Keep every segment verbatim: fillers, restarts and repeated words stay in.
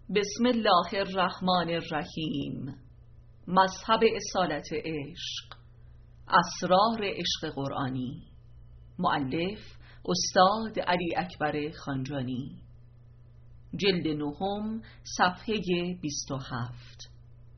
بسم الله الرحمن الرحیم. مذهب اصالت عشق، اسرار عشق قرآنی. مؤلف استاد علی اکبر خانجانی. جلد نهم، صفحه بیست و هفت.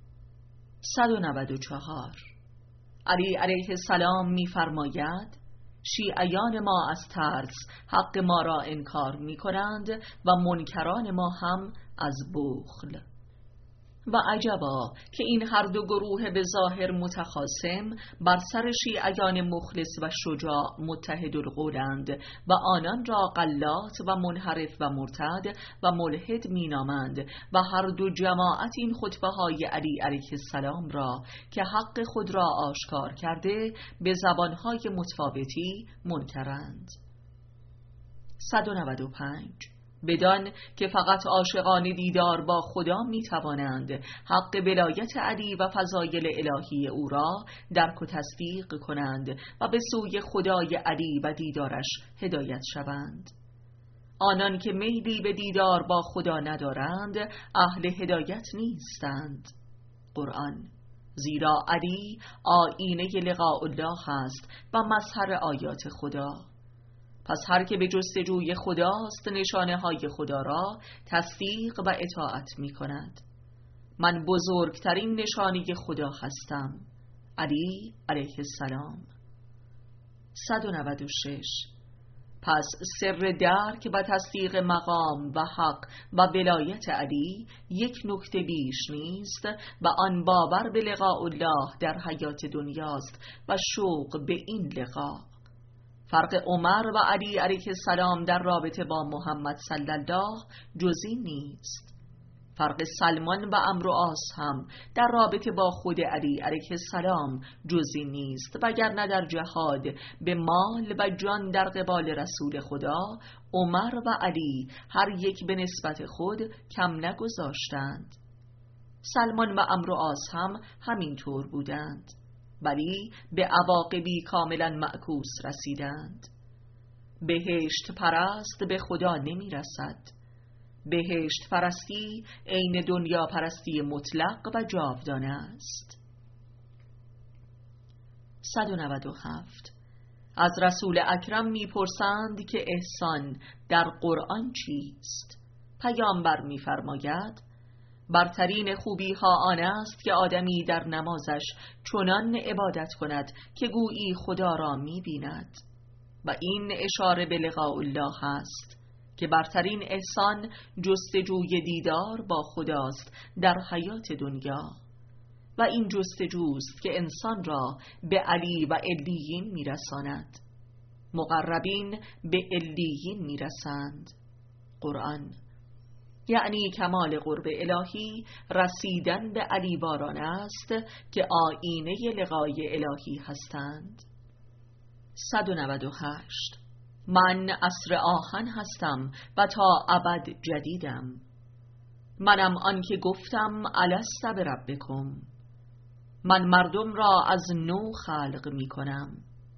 صد و نود و چهار. علی علیه السلام می‌فرماید: شیعیان ما از ترس حق ما را انکار می کنند و منکران ما هم از بخل. و عجبا که این هر دو گروه به ظاهر متخاصم بر سر شیعیان مخلص و شجاع متحد القولند و آنان را غلات و منحرف و مرتد و ملحد می نامند و هر دو جماعت این خطبه های علی علیه السلام را که حق خود را آشکار کرده به زبانهای متفاوتی منکرند. صد و نود و پنج. بدان که فقط عاشقان دیدار با خدا می توانند حق ولایت علی و فضایل الهی او را درک و تصدیق کنند و به سوی خدای علی و دیدارش هدایت شوند. آنان که میلی به دیدار با خدا ندارند اهل هدایت نیستند. قرآن. زیرا علی آیینه لقاء الله است و مظهر آیات خدا. پس هر که به جستجوی خداست نشانه های خدا را تصدیق و اطاعت می کند. من بزرگترین نشانه خدا هستم. علی علیه السلام. صد و نود و شش. پس سر درک و تصدیق مقام و حق و ولایت علی یک نکته بیش نیست و آن باور به لقاء الله در حیات دنیاست و شوق به این لقاء. فرق عمر و علی علیه السلام در رابطه با محمد صلی الله جزئی نیست. فرق سلمان و عمرو و عاص هم در رابطه با خود علی علیه السلام جزئی نیست، وگرنه در جهاد به مال و جان در قبال رسول خدا عمر و علی هر یک به نسبت خود کم نگذاشتند. سلمان و عمرو و عاص هم همینطور بودند، ولی به عواقبی کاملا معکوس رسیدند. بهشت پرست به خدا نمی رسد. بهشت پرستی عین دنیا پرستی مطلق و جاودانه است. صد و نود و هفت. از رسول اکرم می پرسند که احسان در قرآن چیست؟ پیامبر می فرماید: برترین خوبی ها آن است که آدمی در نمازش چنان عبادت کند که گویی خدا را می بیند. و این اشاره به لقاء الله است که برترین احسان جستجوی دیدار با خداست در حیات دنیا. و این جستجوست که انسان را به علی و علیین می رساند. مقربین به علیین می رسند. قرآن. یعنی کمال قرب الهی رسیدن به علی واران است که آیینه لقای الهی هستند. صد و نود و هشت. من عصر آهن هستم و تا ابد جدیدم. منم آن که گفتم الست بربکم. من مردم را از نو خلق می کنم.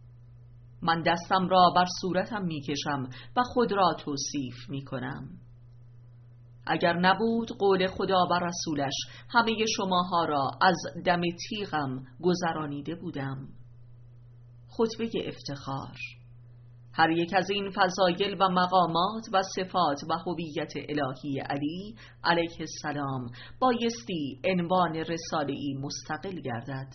من دستم را بر صورتم می کشم و خود را توصیف می کنم. اگر نبود قول خدا و رسولش همه شماها را از دم تیغم گذرانیده بودم. خطبه افتخار. هر یک از این فضایل و مقامات و صفات و هویت الهی علی علیه السلام بایستی عنوان رساله‌ای مستقل گردد.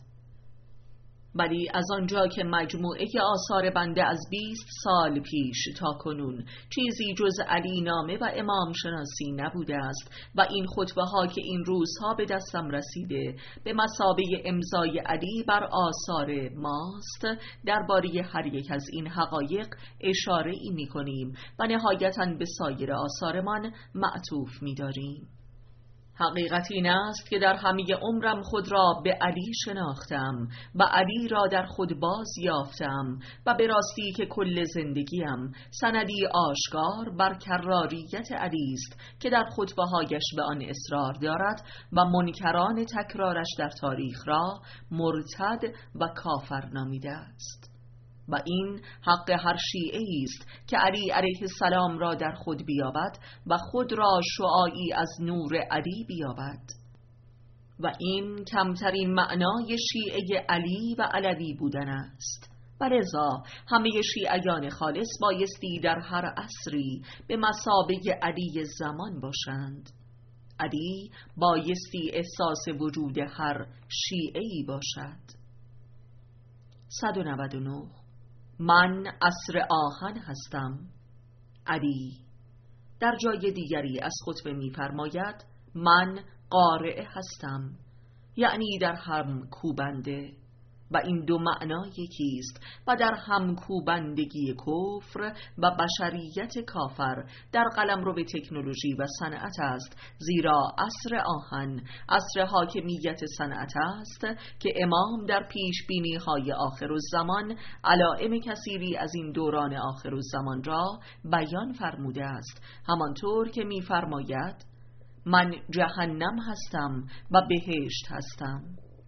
ولی از آنجا که مجموعه آثار بنده از بیست سال پیش تا کنون چیزی جز علی نامه و امام شناسی نبوده است و این خطبه ها که این روزها به دستم رسیده به مثابه امضای علی بر آثار ماست، درباره هر یک از این حقایق اشاره ای می کنیم و نهایتاً به سایر آثارمان معطوف می داریم. حقیقت این است که در همه عمرم خود را به علی شناختم و علی را در خود باز یافتم و به راستی که کل زندگیم سندی آشکار بر کراریت علی است که در خطبه‌هایش به آن اصرار دارد و منکران تکرارش در تاریخ را مرتد و کافر نامیده است. و این حق هر شیعه‌ای است که علی علیه السلام را در خود بیابد و خود را شعاعی از نور علی بیابد. و این کمترین معنای شیعه علی و علوی بودن است. و لذا همه شیعیان خالص بایستی در هر عصری به مثابه علی زمان باشند. علی بایستی احساس وجود هر شیعه‌ای باشد. صد و نود و نه. من عصر آهن هستم. علی در جای دیگری از خطبه می‌فرماید من قارئ هستم، یعنی در هم کوبنده، و این دو معنا یکی است و در هم کوبندگی کفر و بشریت کافر در قلمرو به تکنولوژی و صنعت است، زیرا عصر آهن عصر حاکمیت صنعت است که امام در پیش بینی های آخرالزمان علائم کثیری از این دوران آخرالزمان را بیان فرموده است، همانطور که می‌فرماید من جهنم هستم و بهشت هستم.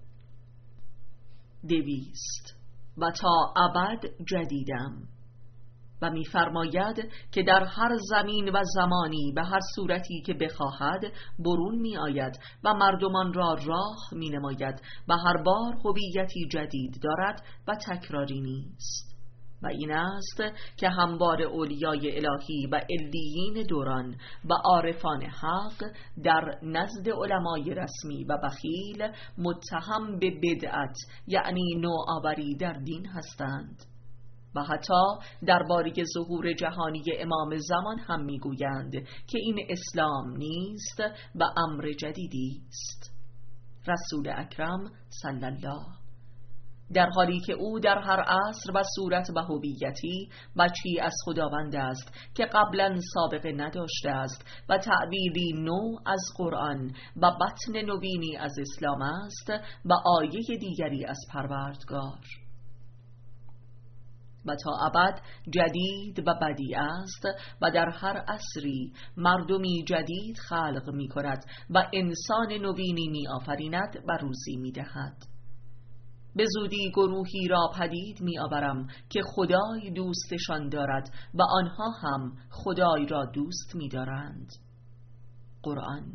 دویست. و تا ابد جدیدم. و می‌فرماید که در هر زمین و زمانی به هر صورتی که بخواهد برون می آید و مردمان را راه می نماید و هر بار هویتی جدید دارد و تکراری نیست. و این است که هموار اولیای الهی و علیین دوران و عارفان حق در نزد علمای رسمی و بخیل متهم به بدعت، یعنی نوآوری در دین هستند. و حتی درباره ظهور جهانی امام زمان هم میگویند که این اسلام نیست و امر جدیدی است. رسول اکرم صلی الله، در حالی که او در هر عصر و صورت و هویتی بچی از خداوند است که قبلا سابقه نداشته است و تعبیری نو از قرآن و بطن نوینی از اسلام است و آیه دیگری از پروردگار. و تا ابد جدید و بدیع است و در هر عصری مردمی جدید خلق می کند و انسان نوینی می آفریند و روزی می دهد. به زودی گروهی را پدید می آورم که خدای دوستشان دارد و آنها هم خدای را دوست می دارند. قرآن.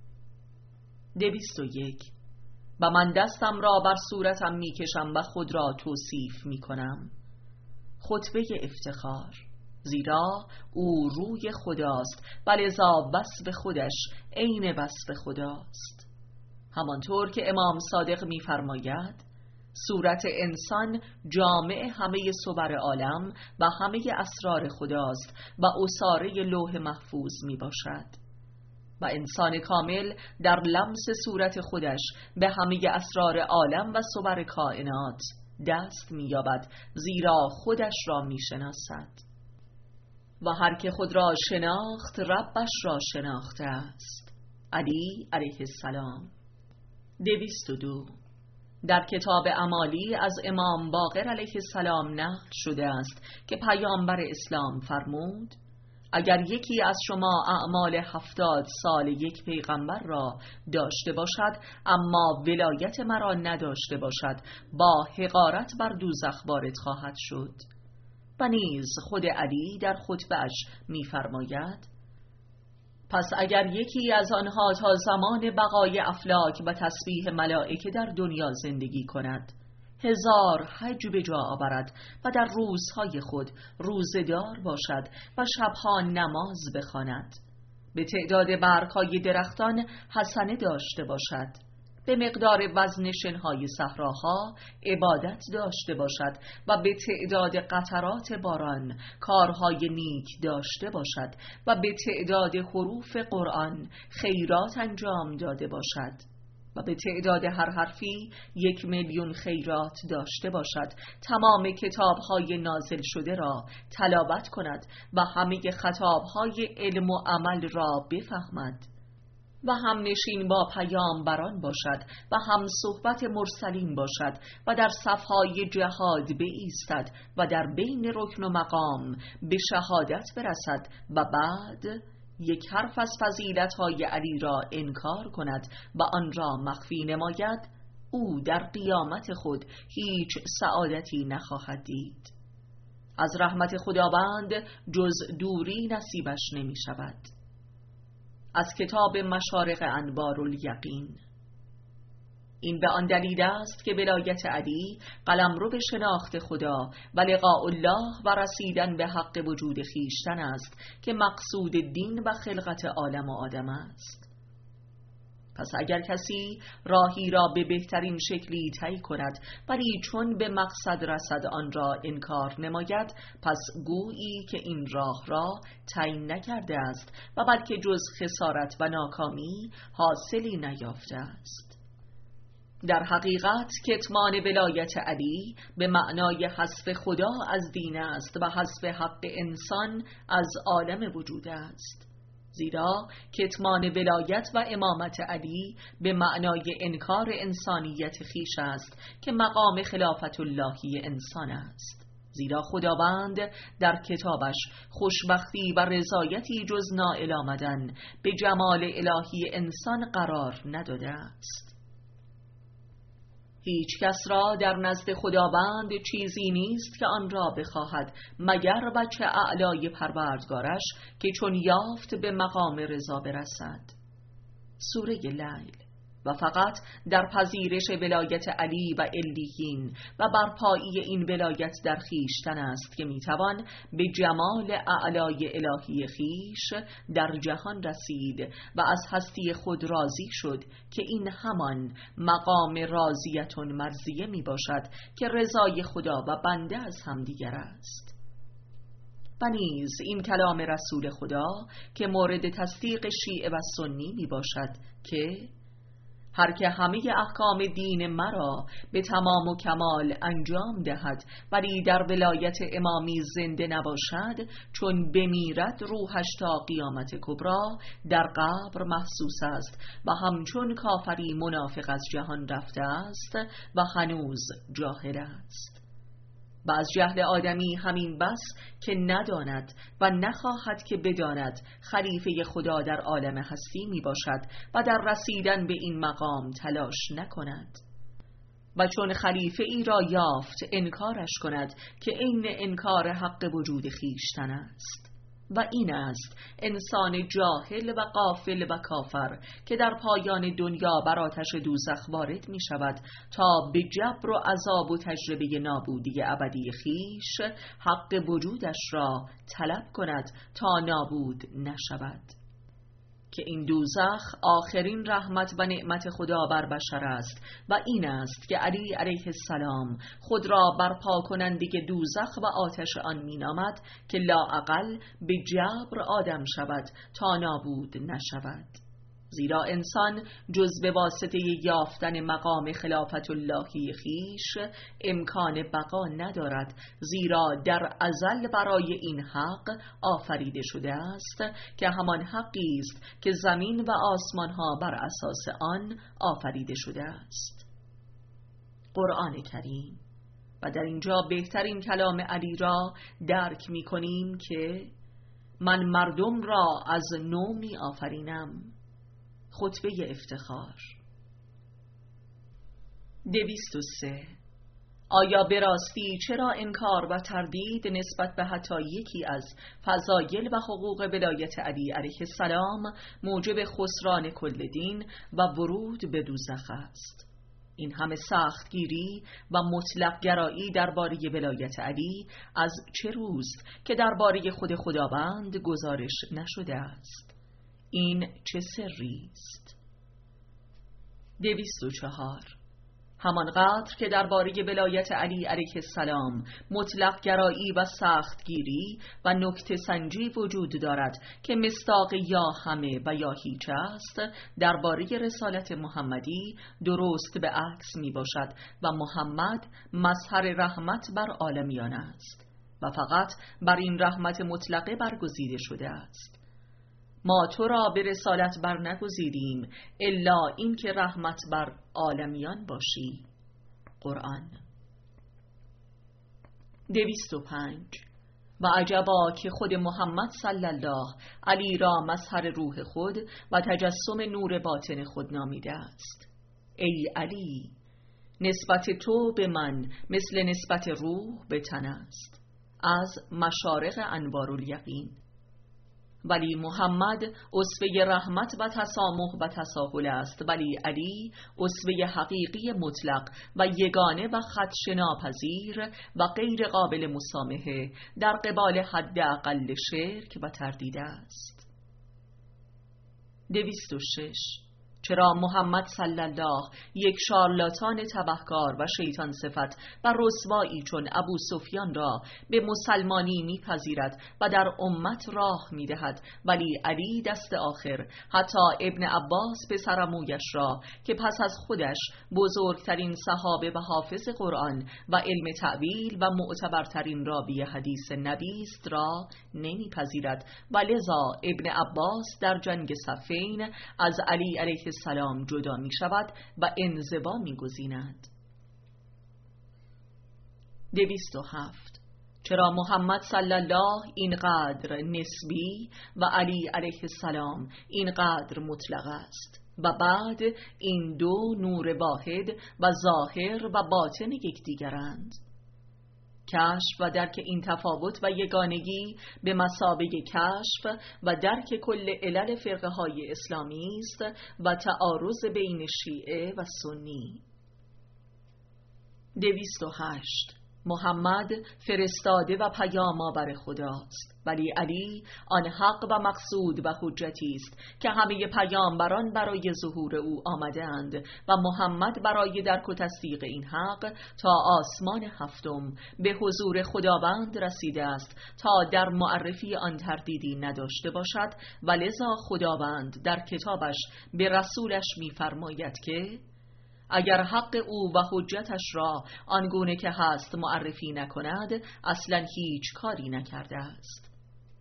دویست و یک. و من دستم را بر صورتم می کشم و خود را توصیف می کنم. خطبه افتخار، زیرا او روی خداست و لذا وصف خودش عین وصف خداست. همانطور که امام صادق می فرماید صورت انسان جامع همه صور عالم و همه اسرار خداست و اساره لوح محفوظ می باشد. و انسان کامل در لمس صورت خودش به همه اسرار عالم و صور کائنات دست می یابد، زیرا خودش را می شناسد. و هر که خود را شناخت ربش را شناخته است. علی علیه السلام. دویست و دو. در کتاب اعمالی از امام باقر علیه السلام نقل شده است که پیامبر اسلام فرمود اگر یکی از شما اعمال هفتاد سال یک پیغمبر را داشته باشد اما ولایت مرا نداشته باشد با حقارت بر دوزخ وارد خواهد شد. و نیز خود علی در خطبه‌اش می‌فرماید پس اگر یکی از آنها تا زمان بقای افلاک و تسبیح ملائکه در دنیا زندگی کند، هزار حج به جا آورد و در روزهای خود روزدار باشد و شبها نماز بخواند، به تعداد برگ‌های درختان حسنه داشته باشد، به مقدار وزن شنهای صحراها عبادت داشته باشد و به تعداد قطرات باران کارهای نیک داشته باشد و به تعداد حروف قرآن خیرات انجام داده باشد و به تعداد هر حرفی یک میلیون خیرات داشته باشد، تمام کتابهای نازل شده را تلاوت کند و همه خطابهای علم و عمل را بفهمد و هم نشین با پیامبران باشد و هم صحبت مرسلین باشد و در صفهای جهاد بایستد و در بین رکن و مقام به شهادت برسد و بعد یک حرف از فضیلت‌های علی را انکار کند و آن را مخفی نماید، او در قیامت خود هیچ سعادتی نخواهد دید. از رحمت خداوند جز دوری نصیبش نمی شود. از کتاب مشارق انوار الیقین. این به آن دلیل است که ولایت علی قلمرو به شناخت خدا و لقاء الله و رسیدن به حق وجود خویشتن است که مقصود دین و خلقت عالم و آدم است. پس اگر کسی راهی را به بهترین شکلی طی کند ولی چون به مقصد رسد آن را انکار نماید، پس گویی که این راه را طی نکرده است و بلکه جز خسارت و ناکامی حاصلی نیافته است. در حقیقت کتمان ولایت علی به معنای حذف خدا از دین است و حذف حق انسان از عالم وجود است، زیرا کتمان ولایت و امامت علی به معنای انکار انسانیت خیش است که مقام خلافت اللهی انسان است، زیرا خداوند در کتابش خوشبختی و رضایتی جز نائل آمدن به جمال الهی انسان قرار نداده است. هیچ کس را در نزد خداوند چیزی نیست که آن را بخواهد مگر بچه اعلای پروردگارش که چون یافت به مقام رضا برسد. سوره لیل. و فقط در پذیرش ولایت علی و علیین و برپایی این ولایت در خیشتن است که میتوان به جمال اعلای الهی خیش در جهان رسید و از هستی خود راضی شد که این همان مقام راضیتون مرضیه می باشد که رضای خدا و بنده از همدیگر است. و نیز این کلام رسول خدا که مورد تصدیق شیعه و سنی می باشد که هر که همه احکام دین مرا به تمام و کمال انجام دهد ولی در ولایت امامی زنده نباشد، چون بمیرد روحش تا قیامت کبری در قبر محسوس است و همچون کافری منافق از جهان رفته است و هنوز جاهل است. و از جهل آدمی همین بس که نداند و نخواهد که بداند خلیفه خدا در عالم هستی می باشد و در رسیدن به این مقام تلاش نکند، و چون خلیفه ای را یافت انکارش کند که عین انکار حق وجود خویشتن است. و این است انسان جاهل و غافل و کافر که در پایان دنیا بر آتش دوزخ وارد می شود تا به جبر و عذاب و تجربه نابودی ابدی خیش حق وجودش را طلب کند تا نابود نشود، که این دوزخ آخرین رحمت و نعمت خدا بر بشر است. و این است که علی علیه السلام خود را برپا کننده دوزخ و آتش آن می نامد که لااقل به جبر آدم شود تا نابود نشود، زیرا انسان جز به واسطه یافتن مقام خلافت اللهی خیش امکان بقا ندارد، زیرا در ازل برای این حق آفریده شده است که همان حقی است که زمین و آسمان ها بر اساس آن آفریده شده است. قرآن کریم. و در اینجا بهترین کلام علی را درک می کنیم که من مردم را از نو می آفرینم. خطبه افتخار. دویست و سه. آیا به راستی چرا انکار و تردید نسبت به حتی یکی از فضایل و حقوق ولایت علی علیه السلام موجب خسران کل دین و ورود به دوزخ است؟ این همه سختگیری و مطلق گرایی درباره ولایت علی از چه روست که درباره خود خداوند گزارش نشده است؟ این چه سری است؟ دویست و چهار. همانقدر که درباره ولایت علی علیه السلام مطلق گرایی و سختگیری و نکته سنجی وجود دارد که مصداق یا همه و یا هیچ است، درباره رسالت محمدی درست به عکس می باشد و محمد مظهر رحمت بر عالمیان است و فقط بر این رحمت مطلقه برگزیده شده است. ما تو را به رسالت بر نگزیدیم الا این که رحمت بر عالمیان باشی. قرآن. دویست و پنج. و عجبا که خود محمد صلی الله علی را مظهر روح خود و تجسم نور باطن خود نامیده است. ای علی، نسبت تو به من مثل نسبت روح به تن است. از مشارق انوارالیقین. ولی محمد اسوه رحمت و تسامح و تساهل است، ولی علی اسوه حقیقی مطلق و یگانه و خدشه‌ناپذیر و غیر قابل مسامحه در قبال حد اقل شرک و تردید است. دویست و شش. چرا محمد صلی الله یک شارلاتان تبهکار و شیطان صفت و رسوایی چون ابو سفیان را به مسلمانی میپذیرد و در امت راه میدهد، ولی علی دست آخر حتی ابن عباس پسرعمویش را که پس از خودش بزرگترین صحابه و حافظ قرآن و علم تأویل و معتبرترین راوی حدیث نبی است را نمیپذیرد و لذا ابن عباس در جنگ صفین از علی علیه السلام جدا می شود و انزوا می گزیند. دویست و هفت. چرا محمد صلی الله اینقدر نسبی و علی علیه السلام اینقدر مطلق است و بعد این دو نور واحد و ظاهر و باطن یکدیگرند؟ کشف و درک این تفاوت و یگانگی به مثابه کشف و درک کل علل فرقه های اسلامی است و تعارض بین شیعه و سنی. دویست و هشت. محمد فرستاده و پیام آور خداست، ولی علی آن حق و مقصود و حجتی است که همه پیامبران برای ظهور او آمدند و محمد برای درک و تصدیق این حق تا آسمان هفتم به حضور خداوند رسیده است تا در معرفی آن تردیدی نداشته باشد و لذا خداوند در کتابش به رسولش می‌فرماید که اگر حق او و حجتش را آنگونه که هست معرفی نکند اصلا هیچ کاری نکرده است.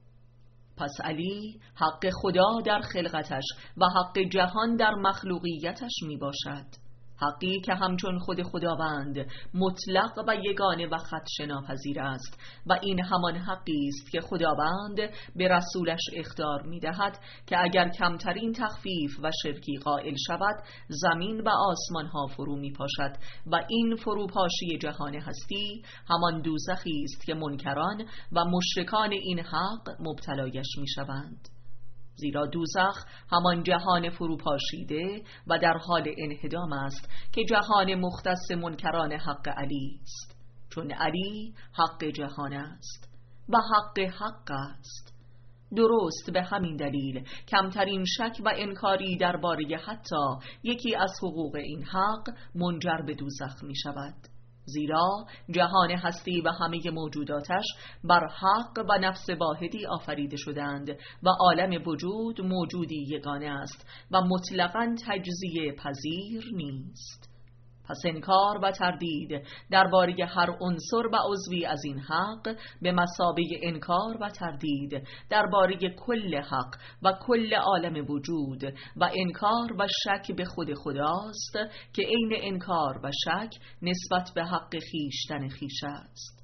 پس علی حق خدا در خلقتش و حق جهان در مخلوقیتش می باشد، حقی که همچون خود خداوند مطلق و یگانه و خدشه‌ناپذیر است و این همان حقی است که خداوند به رسولش اخطار می‌دهد که اگر کمترین تخفیف و شرکی قائل شود زمین و آسمان ها فرو می‌پاشد و این فروپاشی جهان هستی همان دوزخی است که منکران و مشرکان این حق مبتلایش می‌شوند. زیرا دوزخ همان جهان فروپاشیده و در حال انهدام است که جهان مختص منکران حق علی است، چون علی حق جهان است و حق حق است. درست به همین دلیل کمترین شک و انکاری درباره حتی یکی از حقوق این حق منجر به دوزخ می شود، زیرا جهان هستی و همه موجوداتش بر حق و نفس واحدی آفریده شدند و عالم وجود موجودی یگانه است و مطلقاً تجزیه پذیر نیست. پس انکار و تردید درباره هر عنصر و عضوی از این حق به مثابه انکار و تردید درباره کل حق و کل عالم وجود و انکار و شک به خود خداست که عین انکار و شک نسبت به حق خیشتن خیش است.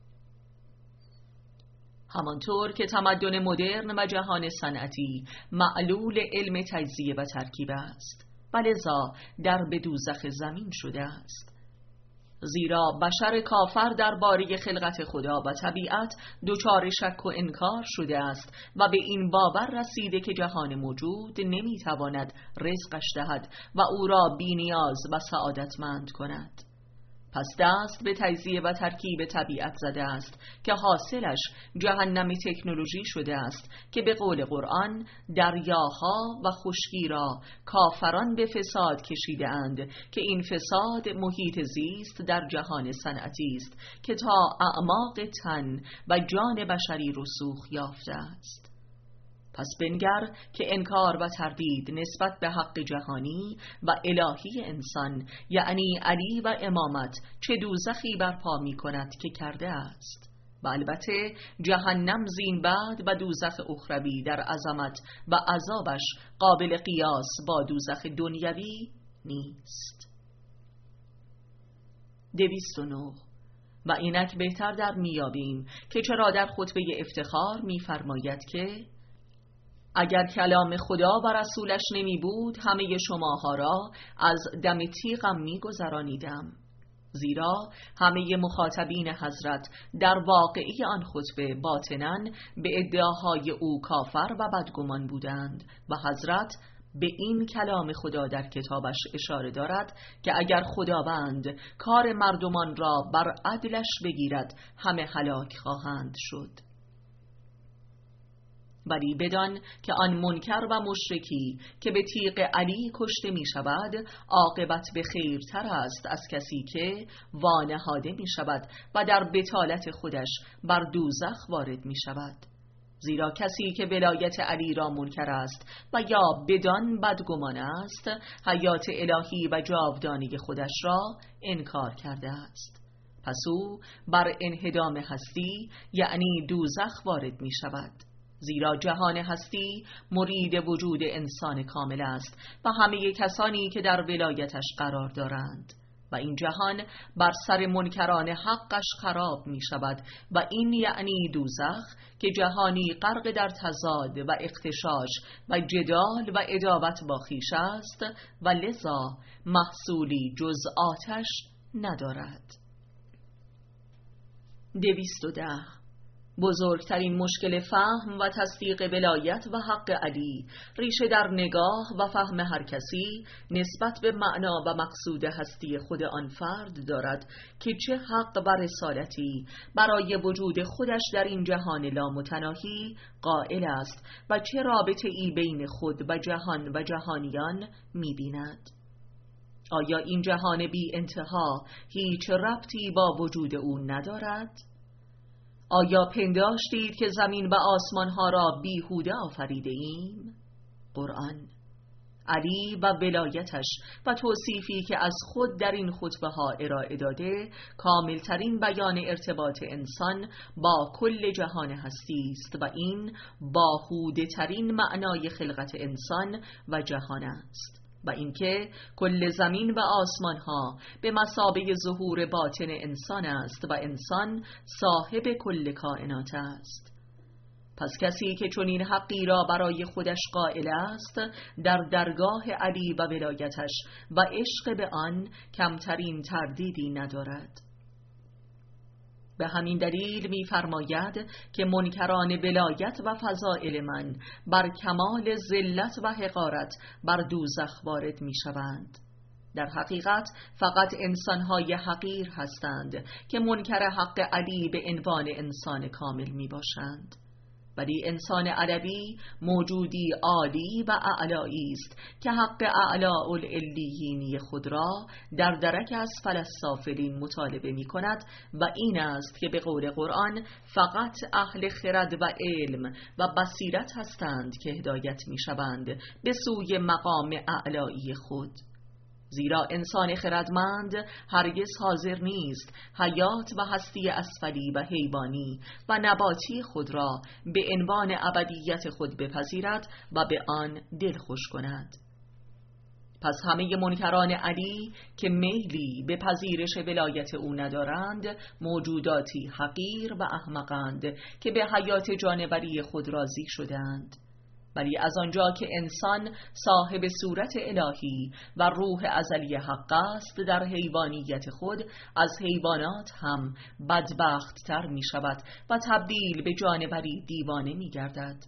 همانطور که تمدن مدرن و جهان صنعتی معلول علم تجزیه و ترکیب است و لذا در به دوزخ زمین شده است، زیرا بشر کافر درباره خلقت خدا و طبیعت دچار شک و انکار شده است و به این باور رسیده که جهان موجود نمیتواند رزقش دهد و او را بی‌نیاز و سعادتمند کند. پس دست به تجزیه و ترکیب طبیعت زده است که حاصلش جهنم تکنولوژی شده است که به قول قرآن دریاها و خشکی را کافران به فساد کشیده اند که این فساد محیط زیست در جهان صنعتی است که تا اعماق تن و جان بشری رسوخ یافته است. پس بنگر که انکار و تردید نسبت به حق جهانی و الهی انسان یعنی علی و امامت چه دوزخی برپا می کند که کرده است و البته جهنم زین بعد و دوزخ اخروی در عظمت و عذابش قابل قیاس با دوزخ دنیوی نیست. دویست و نه. و اینک بهتر در میابیم که چرا در خطبه افتخار میفرماید که اگر کلام خدا و رسولش نمی بود همه شماها را از دم تیغم می گذرانیدم، زیرا همه مخاطبین حضرت در واقعی آن خطبه باطناً به ادعاهای او کافر و بدگمان بودند و حضرت به این کلام خدا در کتابش اشاره دارد که اگر خداوند کار مردمان را بر عدلش بگیرد همه هلاک خواهند شد. ولی بدان که آن منکر و مشرکی که به تیغ علی کشته می شود عاقبت به خیرتر است از کسی که وانهاده می شود و در بطالت خودش بر دوزخ وارد می شود. زیرا کسی که ولایت علی را منکر است و یا بدان بدگمان است حیات الهی و جاودانی خودش را انکار کرده است. پس او بر انهدام هستی یعنی دوزخ وارد می شود. زیرا جهان هستی مرید وجود انسان کامل است و همه کسانی که در ولایتش قرار دارند و این جهان بر سر منکران حقش خراب می شود و این یعنی دوزخ که جهانی غرق در تضاد و اغتشاش و جدال و عداوت با خویش است و لذا محصولی جز آتش ندارد. دویست و ده. بزرگترین مشکل فهم و تصدیق ولایت و حق علی ریشه در نگاه و فهم هر کسی نسبت به معنا و مقصود هستی خود آن فرد دارد که چه حق و رسالتی برای وجود خودش در این جهان لامتناهی قائل است و چه رابطه ای بین خود و جهان و جهانیان می بیند. آیا این جهان بی انتها هیچ ربطی با وجود او ندارد؟ آیا پنداشتید که زمین و آسمان ها را بیهوده آفریده ایم؟ قرآن. علی و ولایتش و توصیفی که از خود در این خطبه ها ارائه داده کاملترین بیان ارتباط انسان با کل جهان هستی است و این باهوده ترین معنای خلقت انسان و جهان است و اینکه کل زمین و آسمان ها به مثابه ظهور باطن انسان است و انسان صاحب کل کائنات است. پس کسی که چنین حقی را برای خودش قائل است در درگاه علی و ولایتش و عشق به آن کمترین تردیدی ندارد. به همین دلیل می‌فرماید که منکران ولایت و فضائل من بر کمال ذلت و حقارت بر دوزخ وارد می‌شوند. در حقیقت فقط انسان‌های حقیر هستند که منکر حق علی به عنوان انسان کامل میباشند. ولی انسان عربی موجودی عالی و اعلایی است که حق اعلاء العلیینی خود را در درک اسفل السافلین مطالبه می کند و این است که به قول قرآن فقط اهل خرد و علم و بصیرت هستند که هدایت می شوند به سوی مقام اعلایی خود. زیرا انسان خردمند هرگز حاضر نیست حیات و هستی اسفلی و حیوانی و نباتی خود را به عنوان ابدیت خود بپذیرد و به آن دلخوش کند. پس همه منکران علی که میلی به پذیرش ولایت او ندارند موجوداتی حقیر و احمقند که به حیات جانوری خود راضی شدند. ولی از آنجا که انسان صاحب صورت الهی و روح ازلی حق است در حیوانیت خود از حیوانات هم بدبخت تر می شود و تبدیل به جانوری دیوانه می گردد.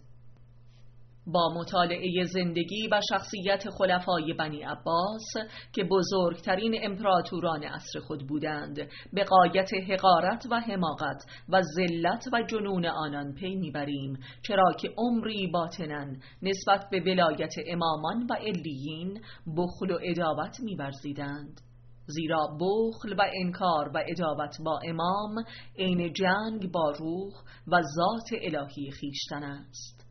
با مطالعه زندگی و شخصیت خلفای بنی عباس که بزرگترین امپراتوران عصر خود بودند به غایت حقارت و حماقت و ذلت و جنون آنان پی میبریم، چرا که عمری باطناً نسبت به ولایت امامان و علیین بخل و عداوت می‌ورزیدند. زیرا بخل و انکار و عداوت با امام عین جنگ با روح و ذات الهی خویشتن است.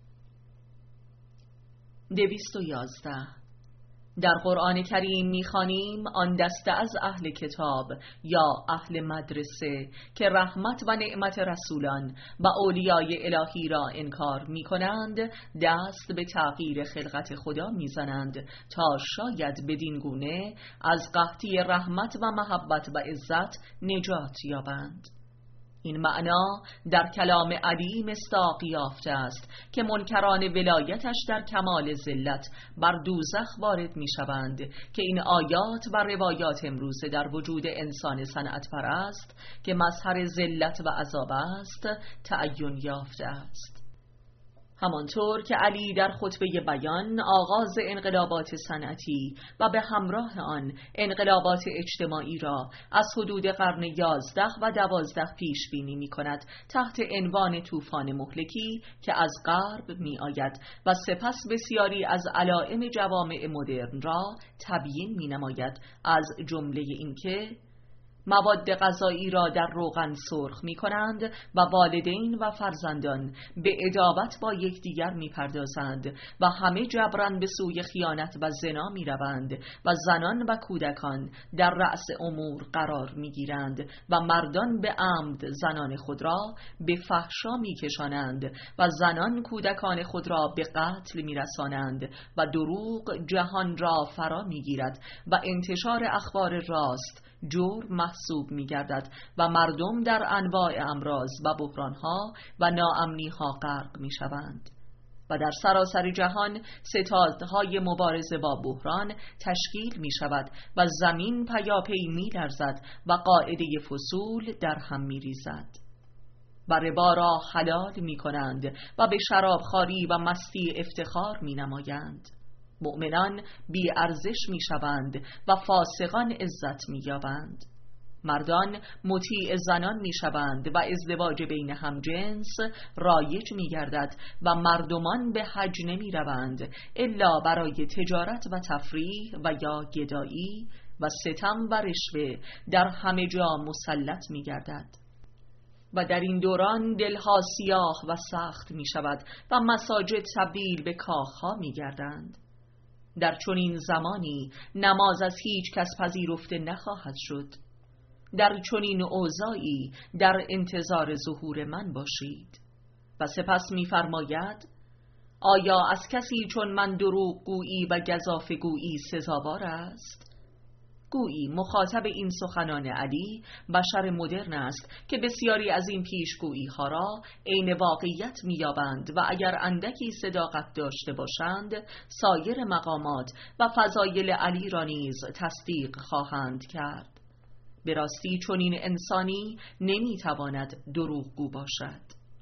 دویست و یازده. در قرآن کریم می‌خوانیم آن دسته از اهل کتاب یا اهل مدرسه که رحمت و نعمت رسولان و اولیای الهی را انکار می‌کنند دست به تغییر خلقت خدا می‌زنند تا شاید بدین گونه از قحطی رحمت و محبت و عزت نجات یابند. این معنا در کلام علی مصداق یافته است که منکران ولایتش در کمال ذلت بر دوزخ وارد می شوند که این آیات و روایات امروزه در وجود انسان صنعت پرست که مظهر ذلت و عذاب است تعین یافته است. همانطور که علی در خطبه بیان آغاز انقلابات صنعتی و به همراه آن انقلابات اجتماعی را از حدود قرن یازده و دوازده پیش بینی می کند تحت عنوان طوفان مهلکی که از غرب می آید و سپس بسیاری از علائم جوامع مدرن را تبیین می نماید، از جمله اینکه مواد غذایی را در روغن سرخ می کنند و والدین و فرزندان به عداوت با یکدیگر می پردازند و همه جبران به سوی خیانت و زنا می روند و زنان و کودکان در رأس امور قرار می گیرند و مردان به عمد زنان خود را به فحشا می کشانند و زنان کودکان خود را به قتل می رسانند و دروغ جهان را فرا می گیرد و انتشار اخبار راست جور محسوب می گردد و مردم در انواع امراض و بحرانها و ناامنیها غرق می شوند و در سراسر جهان ستادهای مبارزه با بحران تشکیل می شود و زمین پیاپی می لرزد و قاعده فصول در هم می ریزد و ربا را حلال می کنند و به شرابخواری و مستی افتخار می نمایند. مؤمنان بی ارزش می شوند و فاسقان عزت می یابند. مردان مطیع زنان می شوند و ازدواج بین همجنس رایج می گردد و مردمان به حج نمی روند الا برای تجارت و تفریح و یا گدایی و ستم و رشوه در همه جا مسلط می گردد و در این دوران دلها سیاه و سخت می شود و مساجد تبدیل به کاخها می گردند. در چنین زمانی نماز از هیچ کس پذیرفته نخواهد شد. در چنین اوضاعی در انتظار ظهور من باشید. و سپس می‌فرماید آیا از کسی چون من دروغ گویی و گزافه گویی سزاوار است؟ گویی مخاطب این سخنان علی بشر مدرن است که بسیاری از این پیشگویی ها را عین واقعیت می‌یابند و اگر اندکی صداقت داشته باشند سایر مقامات و فضایل علی را نیز تصدیق خواهند کرد. به راستی چنین انسانی نمی‌تواند دروغگو باشد.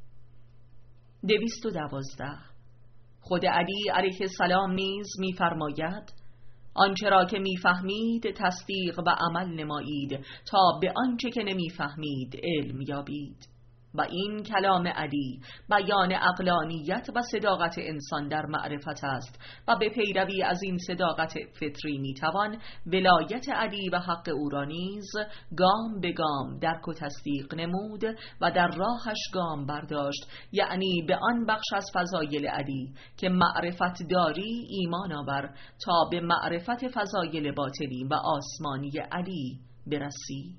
دویست و دوازده. خود علی علیه السلام نیز می‌فرماید آنچه را که میفهمید تصدیق و عمل نمایید تا به آنچه که نمیفهمید علم یابید. و این کلام علی بیان عقلانیت و صداقت انسان در معرفت است و به پیروی از این صداقت فطری میتوان ولایت علی و حق او را نیز گام به گام درک و تصدیق نمود و در راهش گام برداشت، یعنی به آن بخش از فضایل علی که معرفت داری ایمان آور تا به معرفت فضایل باطنی و آسمانی علی برسی.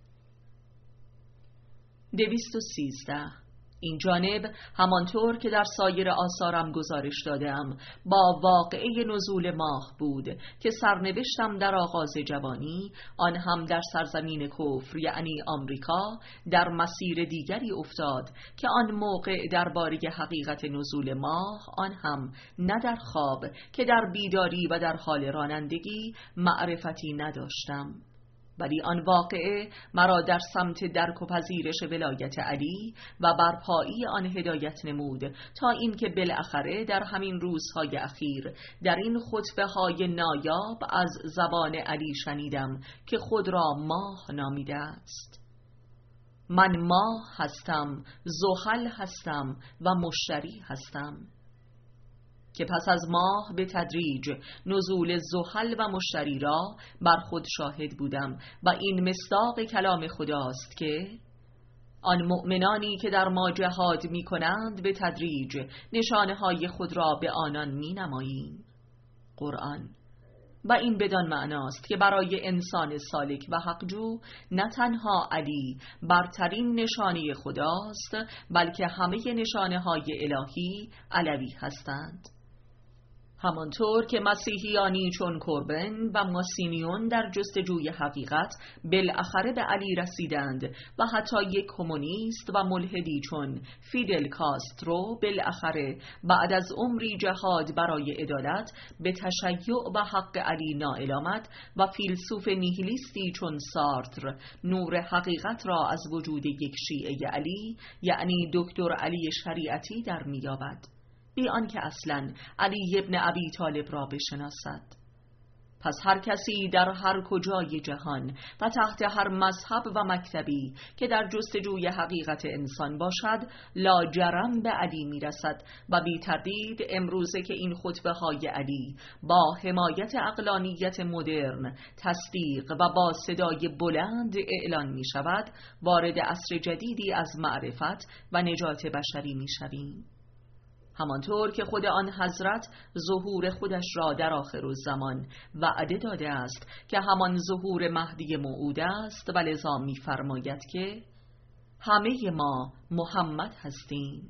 دویست و سیزده. این جانب همانطور که در سایر آثارم گزارش دادم با واقعه نزول ماه بود که سرنوشتم در آغاز جوانی آن هم در سرزمین کفر یعنی آمریکا در مسیر دیگری افتاد که آن موقع درباره حقیقت نزول ماه آن هم نه در خواب که در بیداری و در حال رانندگی معرفتی نداشتم، ولی آن واقعه مرا در سمت درک و پذیرش ولایت علی و برپایی آن هدایت نمود تا اینکه بالاخره در همین روزهای اخیر در این خطبه های نایاب از زبان علی شنیدم که خود را ماه نامیده است. من ماه هستم، زحل هستم و مشتری هستم، که پس از ماه به تدریج نزول زحل و مشتری را بر خود شاهد بودم و این مصداق کلام خداست که آن مؤمنانی که در ما جهاد می کنند به تدریج نشانه های خود را به آنان می نماییم. قرآن. و این بدان معناست که برای انسان سالک و حقجو نه تنها علی برترین نشانه خداست بلکه همه نشانه های الهی علوی هستند. همانطور که مسیحیانی چون کوربن و ماسینیون در جستجوی حقیقت بالاخره به علی رسیدند و حتی یک کمونیست و ملحدی چون فیدل کاسترو بالاخره بعد از عمری جهاد برای عدالت به تشیع و حق علی نائل آمد و فیلسوف نیهیلیستی چون سارتر نور حقیقت را از وجود یک شیعه علی یعنی دکتر علی شریعتی در می‌یابد، بی آنکه اصلاً علی ابن ابی طالب را بشناسد. پس هر کسی در هر کجای جهان و تحت هر مذهب و مکتبی که در جستجوی حقیقت انسان باشد لاجرم به علی میرسد و بی تردید امروزه که این خطبه های علی با حمایت عقلانیت مدرن تصدیق و با صدای بلند اعلان می شود، وارد عصر جدیدی از معرفت و نجات بشری می شویم. همانطور که خود آن حضرت ظهور خودش را در آخرالزمان وعده داده است که همان ظهور مهدی موعود است و لذا می‌فرماید که همه ما محمد هستیم.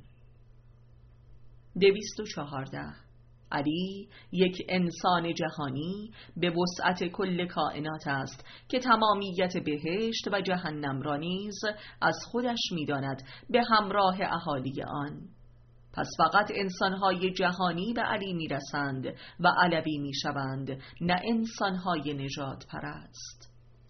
دویست و چهارده. علی یک انسان جهانی به وسعت کل کائنات است که تمامیت بهشت و جهنم را نیز از خودش می‌داند به همراه اهالی آن. پس فقط انسانهای جهانی به علی میرسند و علوی میشوند، نه انسانهای نجات پرست.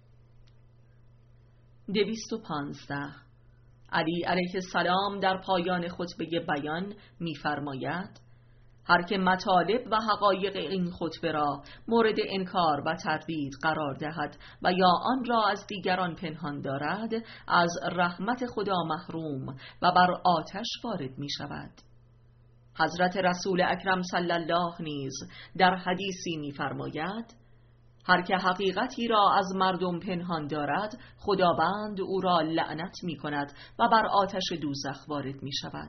دویست و پانزده. علی علیه السلام در پایان خطبه بیان میفرماید هر که مطالب و حقایق این خطبه را مورد انکار و تردید قرار دهد و یا آن را از دیگران پنهان دارد از رحمت خدا محروم و بر آتش وارد می شود. حضرت رسول اکرم صلی الله نیز در حدیثی می‌فرماید هر که حقیقتی را از مردم پنهان دارد خداوند او را لعنت می‌کند و بر آتش دوزخ وارد می‌شود.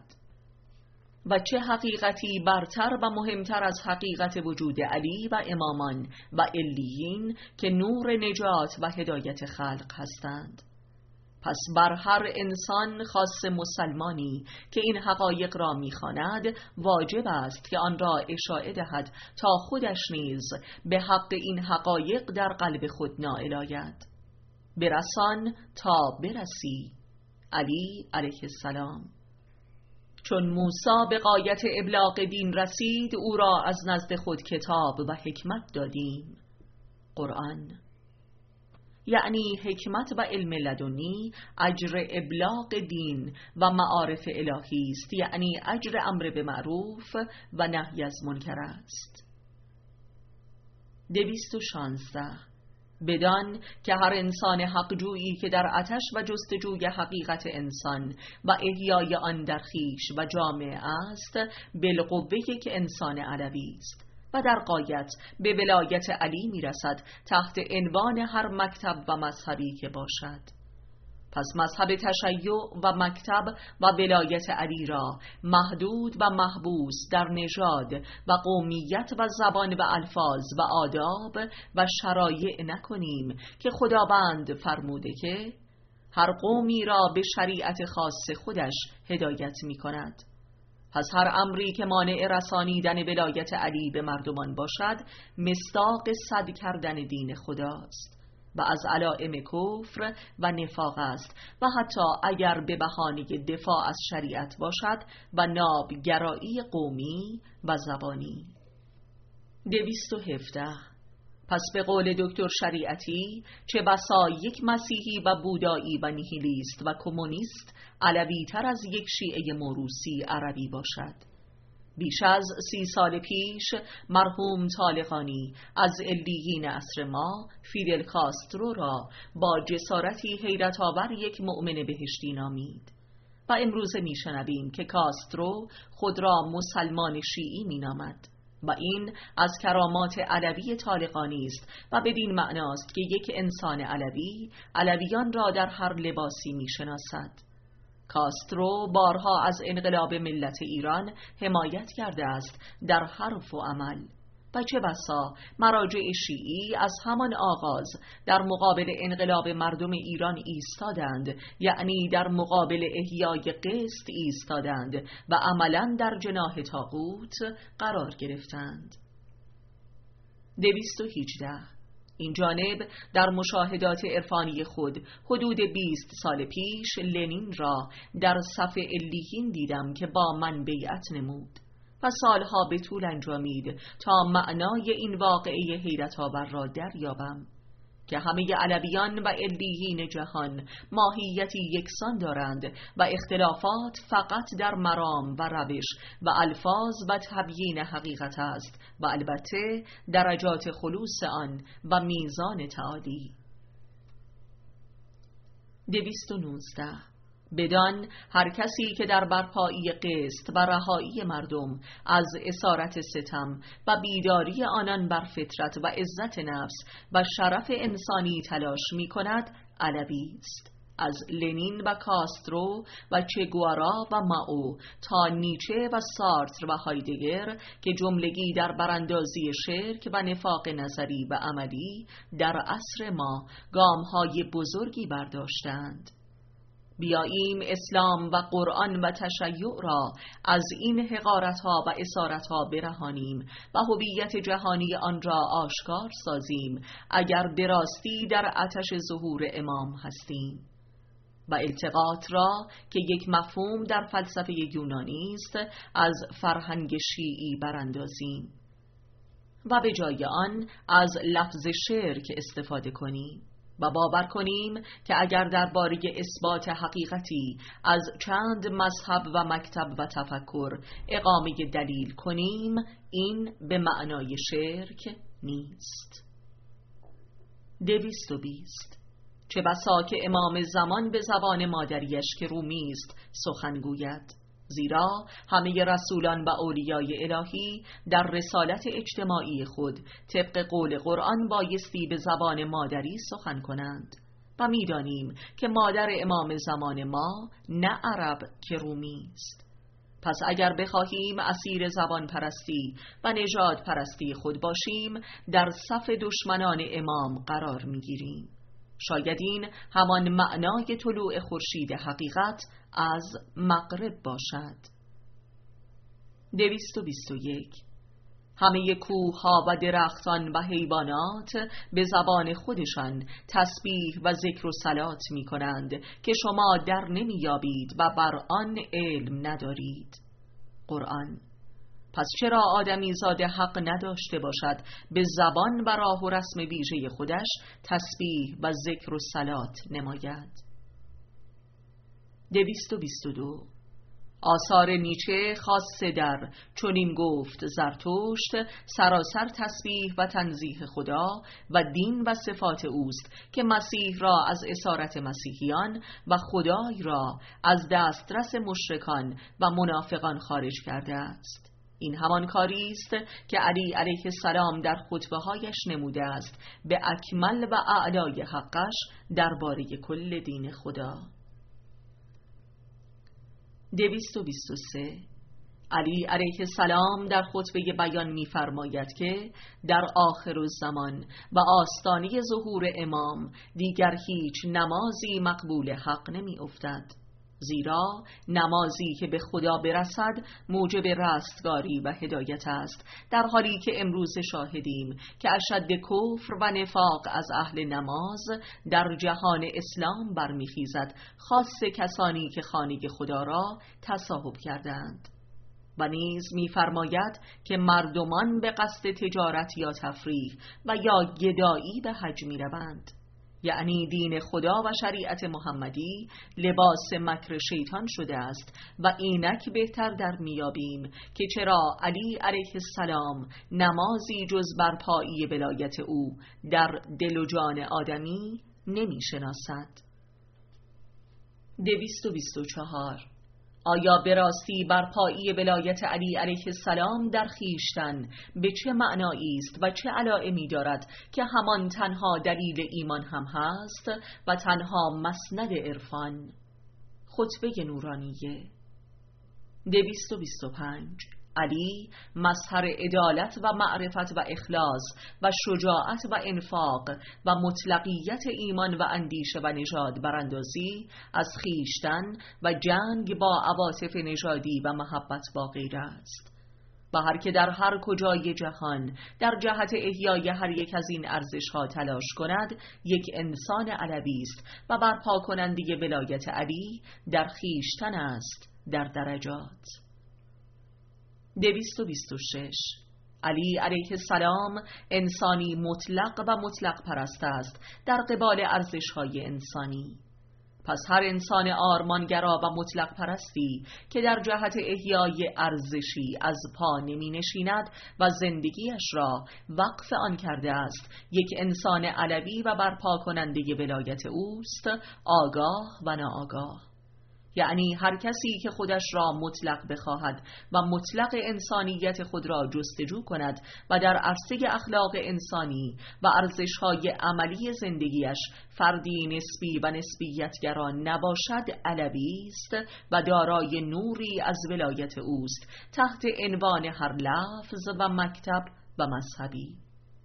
و چه حقیقتی برتر و مهمتر از حقیقت وجود علی و امامان و علیین که نور نجات و هدایت خلق هستند. پس بر هر انسان خاص مسلمانی که این حقایق را می‌خواند واجب است که آن را اشاعه دهد تا خودش نیز به حق این حقایق در قلب خود نائل آید. برسان تا برسی. علی علیه السلام. چون موسی به غایت ابلاغ دین رسید او را از نزد خود کتاب و حکمت دادیم. قرآن. یعنی حکمت و علم لدنی اجر ابلاغ دین و معارف الهی است، یعنی اجر امر به معروف و نهی از منکر است. دویست و شانزده. بدان که هر انسان حقجویی که در آتش و جستجوی حقیقت انسان و احیای آن در خویش و جامعه است بالقوه که انسان علوی است و در غایت به ولایت علی میرسد تحت عنوان هر مکتب و مذهبی که باشد. پس مذهب تشیع و مکتب و ولایت علی را محدود و محبوس در نژاد و قومیت و زبان و الفاظ و آداب و شرایع نکنیم که خداوند فرموده که هر قومی را به شریعت خاص خودش هدایت می کند. پس هر امری که مانع رسانیدن ولایت علی به مردمان باشد مصداق صد کردن دین خداست و از علائم کفر و نفاق است و حتی اگر به بهانه دفاع از شریعت باشد و نابگرایی قومی و زبانی. دویست و هفده. پس به قول دکتر شریعتی چه بسا یک مسیحی و بودایی و نیهیلیست و کمونیست علوی تر از یک شیعه موروثی عربی باشد. بیش از سی سال پیش مرحوم طالقانی از علیین عصر ما فیدل کاسترو را با جسارتی حیرت آور یک مؤمن بهشتی نامید و امروزه میشنویم که کاسترو خود را مسلمان شیعی مینامد و این از کرامات علوی طالقانی است و بدین معناست که یک انسان علوی علویان را در هر لباسی میشناسد. کاسترو بارها از انقلاب ملت ایران حمایت کرده است در حرف و عمل و چه بسا مراجع شیعی از همان آغاز در مقابل انقلاب مردم ایران ایستادند، یعنی در مقابل احیای قسط ایستادند و عملاً در جناح طاغوت قرار گرفتند. دویست و هجده. این جانب در مشاهدات عرفانی خود حدود بیست سال پیش لنین را در صف علیین دیدم که با من بیعت نمود و سالها به طول انجامید تا معنای این واقعه حیرت‌آور را دریابم که همه علویان و علیین جهان ماهیتی یکسان دارند و اختلافات فقط در مرام و روش و الفاظ و تبیین حقیقت است و البته درجات خلوص آن و میزان تعالی. دویست و نوزده. بدان هر کسی که در برپایی قسط و رهایی مردم از اسارت ستم و بیداری آنان بر فطرت و عزت نفس و شرف انسانی تلاش می کند علوی است. از لنین و کاسترو و چگوارا و مائو تا نیچه و سارتر و هایدگر که جملگی در براندازی شرک و نفاق نظری و عملی در عصر ما گام‌های بزرگی برداشتند. بیاییم اسلام و قرآن و تشیع را از این حقارت‌ها و اسارت‌ها برهانیم و هویت جهانی آن را آشکار سازیم اگر به راستی در آتش ظهور امام هستیم و التقاط را که یک مفهوم در فلسفه یونانی است از فرهنگ شیعی براندازیم و به جای آن از لفظ شرک استفاده کنیم و باور کنیم که اگر درباره اثبات حقیقتی از چند مذهب و مکتب و تفکر اقامه دلیل کنیم این به معنای شرک نیست. دویست و بیست. چه بسا که امام زمان به زبان مادریش که رومی است سخن گوید، زیرا همه رسولان و اولیای الهی در رسالت اجتماعی خود طبق قول قرآن بایستی به زبان مادری سخن کنند و می‌دانیم که مادر امام زمان ما نه عرب که رومی است. پس اگر بخواهیم اسیر زبان پرستی و نژاد پرستی خود باشیم در صف دشمنان امام قرار می‌گیریم. شاید این همان معنای طلوع خورشید حقیقت از مغرب باشد. دویست و بیست و یک. همه کوه‌ها و درختان و حیوانات به زبان خودشان تسبیح و ذکر و صلات می کنند که شما در نمی یابید و بر آن علم ندارید. قرآن. پس چرا آدمی زاده حق نداشته باشد به زبان و راه و رسم ویژه خودش تسبیح و ذکر و صلات نماید؟ دویست و بیست و دو. آثار نیچه خاصه در چنین گفت زرتشت سراسر تسبیح و تنزیه خدا و دین و صفات اوست که مسیح را از اسارت مسیحیان و خدای را از دسترس مشرکان و منافقان خارج کرده است. این همان کاری است که علی علیه السلام در خطبه هایش نموده است به اکمل و اعلای حقش درباره کل دین خدا. دویست و بیست و سه. علی علیه السلام در خطبه بیان می‌فرماید که در آخر الزمان و آستانه ظهور امام دیگر هیچ نمازی مقبول حق نمی افتد، زیرا نمازی که به خدا برسد موجب رستگاری و هدایت است، در حالی که امروز شاهدیم که اشد کفر و نفاق از اهل نماز در جهان اسلام برمیخیزد، خاص کسانی که خانه خدا را تصاحب کردند. و نیز می‌فرماید که مردمان به قصد تجارت یا تفریح و یا گدایی به حج می‌روند، یعنی دین خدا و شریعت محمدی لباس مکر شیطان شده است و اینک بهتر در میابیم که چرا علی علیه السلام نمازی جز برپایی ولایت او در دل و جان آدمی نمی شناسد. دویست و بیست و چهار. آیا به راستی برپایی ولایت علی علیه السلام در خیشتن به چه معنایی است و چه علائمی دارد که همان تنها دلیل ایمان هم هست و تنها مسند عرفان؟ خطبه نورانیه. دویست و بیست و پنج. علی مظهر عدالت و معرفت و اخلاص و شجاعت و انفاق و مطلقیت ایمان و اندیشه و نژاد براندازی از خیشتن و جنگ با عواطف نژادی و محبت با غیره است و هر که در هر کجای جهان در جهت احیای هر یک از این ارزش‌ها تلاش کند یک انسان علوی است و برپا کننده ولایت علی در خویشتن است در درجات. دویست و بیست و شش. علی علیه السلام انسانی مطلق و مطلق پرست است در قبال ارزش‌های انسانی. پس هر انسان آرمانگرا و مطلق پرستی که در جهت احیای ارزشی از پا نمی نشیند و زندگیش را وقف آن کرده است یک انسان علوی و برپا کننده ولایت اوست، آگاه و ناآگاه. یعنی هر کسی که خودش را مطلق بخواهد و مطلق انسانیت خود را جستجو کند و در عرصه اخلاق انسانی و ارزش‌های عملی زندگیش فردی نسبی و نسبیتگرا نباشد، علوی است و دارای نوری از ولایت اوست تحت عنوان هر لفظ و مکتب و مذهبی.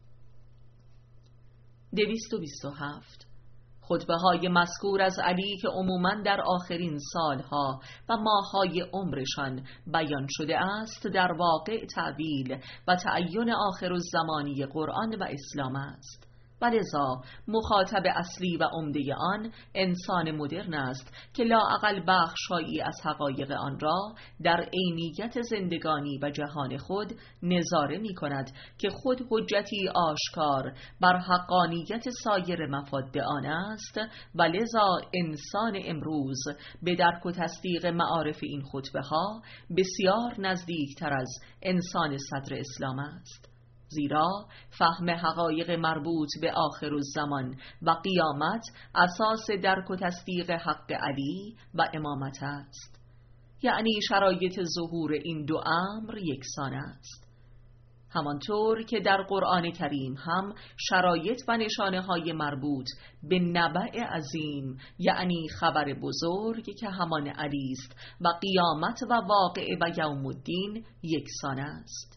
دویست و بیست و هفت. خطبه های مذکور از علی که عموماً در آخرین سالها و ماههای عمرشان بیان شده است در واقع تعبیل و تعیین آخرالزمانی قرآن و اسلام است و لذا مخاطب اصلی و عمده آن انسان مدرن است که لااقل بخش‌هایی از حقایق آن را در عینیت زندگانی و جهان خود نظاره می کند که خود حجتی آشکار بر حقانیت سایر مفاد آن است و لذا انسان امروز به درک و تصدیق معارف این خطبه ها بسیار نزدیکتر از انسان صدر اسلام است، زیرا فهم حقایق مربوط به آخرالزمان و قیامت اساس درک و تصدیق حق علی و امامت است. یعنی شرایط ظهور این دو امر یکسان است، همانطور که در قرآن کریم هم شرایط و نشانه های مربوط به نبع عظیم یعنی خبر بزرگ که همان علی است و قیامت و واقعه و یوم الدین یکسان است.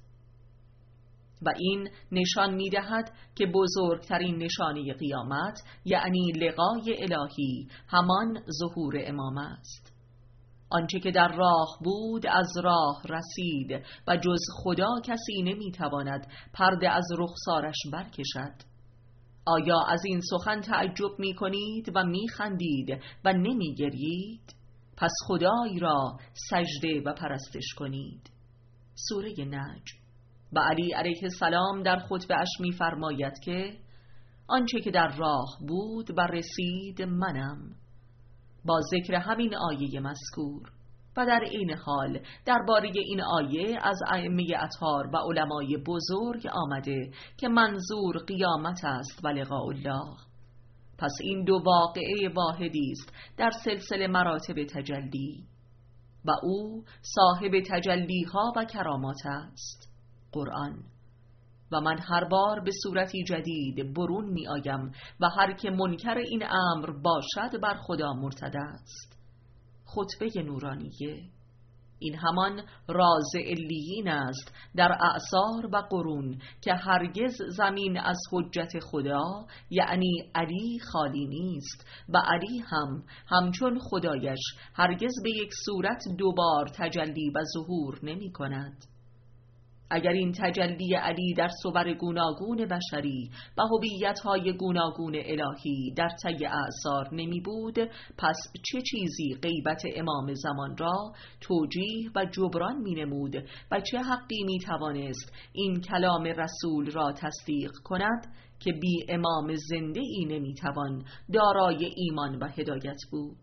و این نشان می دهد که بزرگترین نشانه قیامت یعنی لقای الهی همان ظهور امام است. آنچه که در راه بود از راه رسید و جز خدا کسی نمی تواند پرده از رخسارش برکشد. آیا از این سخن تعجب می کنید و می خندید و نمی گرید؟ پس خدای را سجده و پرستش کنید. سوره نجم. و علی علیه السلام در خطبه اش می فرماید که آنچه که در راه بود و رسید منم، با ذکر همین آیه مذکور و در این حال درباره این آیه از ائمه اطهار و علمای بزرگ آمده که منظور قیامت است و لقاء الله. پس این دو واقعه واحدی است در سلسله مراتب تجلی و او صاحب تجلی ها و کرامات است، قرآن. و من هر بار به صورتی جدید برون می آیم و هر که منکر این امر باشد بر خدا مرتد است. خطبه نورانیه. این همان راز علیین است در اعصار و قرون که هرگز زمین از حجت خدا یعنی علی خالی نیست و علی هم همچون خدایش هرگز به یک صورت دوبار تجلی و ظهور نمی کند. اگر این تجلی علی در صور گوناگون بشری و هویت‌های گوناگون الهی در طی اعصار نمی بود، پس چه چیزی غیبت امام زمان را توجیه و جبران می نمود و چه حقی می توانست این کلام رسول را تصدیق کند که بی امام زنده ای نمی توان دارای ایمان و هدایت بود.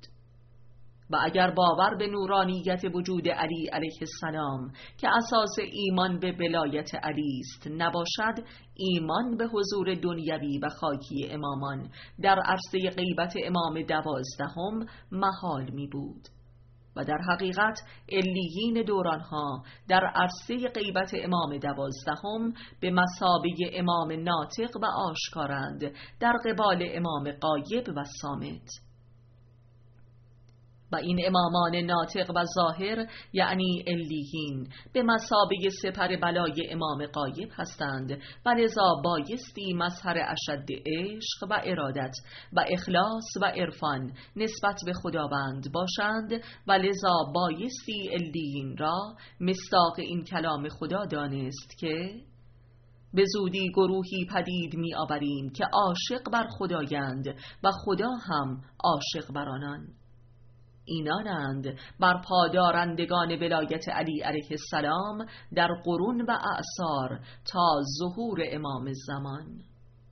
و اگر باور به نورانیت وجود علی علیه السلام که اساس ایمان به ولایت علی است نباشد، ایمان به حضور دنیوی و خاکی امامان در عرصه غیبت امام دوازدهم محال می بود. و در حقیقت علیین دورانها در عرصه غیبت امام دوازدهم به مثابه امام ناطق و آشکارند در قبال امام غایب و صامت. و این امامان ناطق و ظاهر یعنی علیین به مثابه سپر بلای امام غایب هستند و لذا بایستی مظهر اشد عشق و ارادت و اخلاص و عرفان نسبت به خداوند باشند و لذا بایستی علیین را مصداق این کلام خدا دانست که به زودی گروهی پدید می آوریم که عاشق بر خدایند و خدا هم عاشق بر آنان. اینانند بر پادارندگان ولایت علی علیه السلام در قرون و اعصار تا ظهور امام زمان.